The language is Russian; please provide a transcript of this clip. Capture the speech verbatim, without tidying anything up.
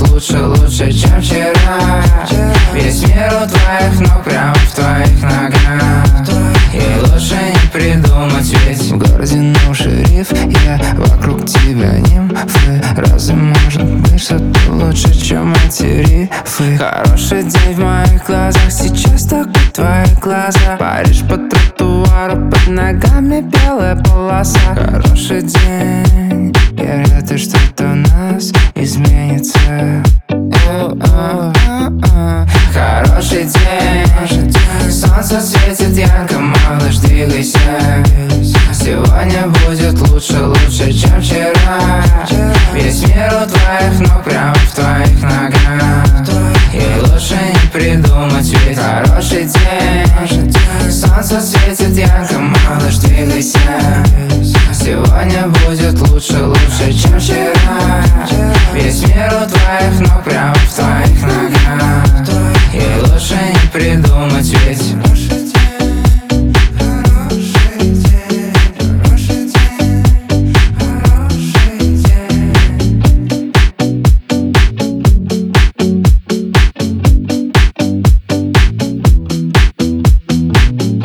лучше, лучше, чем вчера. Весь мир у твоих ног, прямо в твоих ногах. И лучше не придумать, ведь в городе новый шериф. Я вокруг тебя нимфы. Разве может быть что-то лучше, чем эти рифы? Хороший день в моих глазах, сейчас только твои глаза. Паришь по тротуару, под ногами белая полоса. Хороший день, я рад, что-то у нас изменится. Хороший день, солнце светит ярко, малыш, двигайся. Сегодня будет лучше, лучше, чем вчера. Весь мир у твоих ног, прямо в твоих ногах. И лучше не придумать, ведь хороший день. Солнце светит ярко, малыш, двигайся. Сегодня будет лучше, лучше, чем вчера. Весь мир у твоих ног, прямо в твоих ногах.